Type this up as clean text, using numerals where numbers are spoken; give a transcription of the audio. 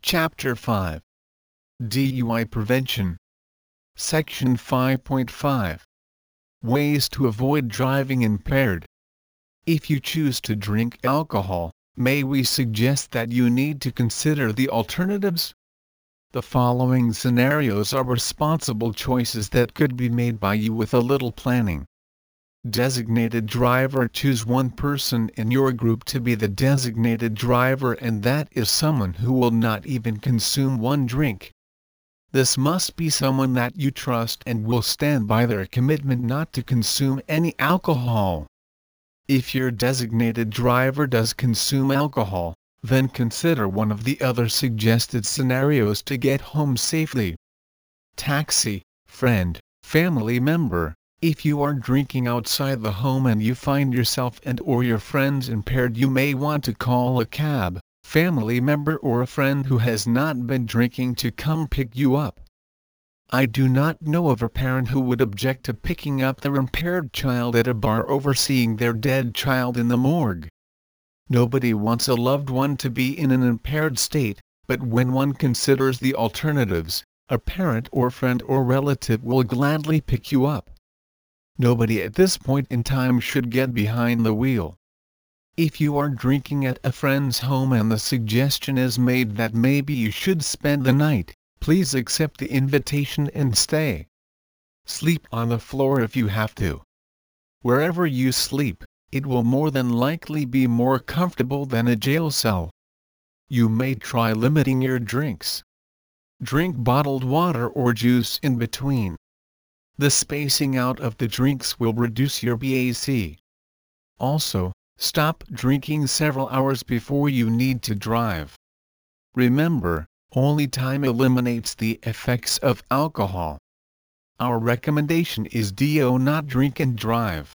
Chapter 5. DUI Prevention. Section 5.5. Ways to avoid driving impaired. If you choose to drink alcohol, may we suggest that you need to consider the alternatives? The following scenarios are responsible choices that could be made by you with a little planning. Designated driver. Choose one person in your group to be the designated driver, and that is someone who will not even consume one drink. This must be someone that you trust and will stand by their commitment not to consume any alcohol. If your designated driver does consume alcohol, then consider one of the other suggested scenarios to get home safely. Taxi, friend, family member. If you are drinking outside the home and you find yourself and/or your friends impaired, you may want to call a cab, family member or a friend who has not been drinking to come pick you up. I do not know of a parent who would object to picking up their impaired child at a bar over seeing their dead child in the morgue. Nobody wants a loved one to be in an impaired state, but when one considers the alternatives, a parent or friend or relative will gladly pick you up. Nobody at this point in time should get behind the wheel. If you are drinking at a friend's home and the suggestion is made that maybe you should spend the night, please accept the invitation and stay. Sleep on the floor if you have to. Wherever you sleep, it will more than likely be more comfortable than a jail cell. You may try limiting your drinks. Drink bottled water or juice in between. The spacing out of the drinks will reduce your BAC. Also, stop drinking several hours before you need to drive. Remember, only time eliminates the effects of alcohol. Our recommendation is do not drink and drive.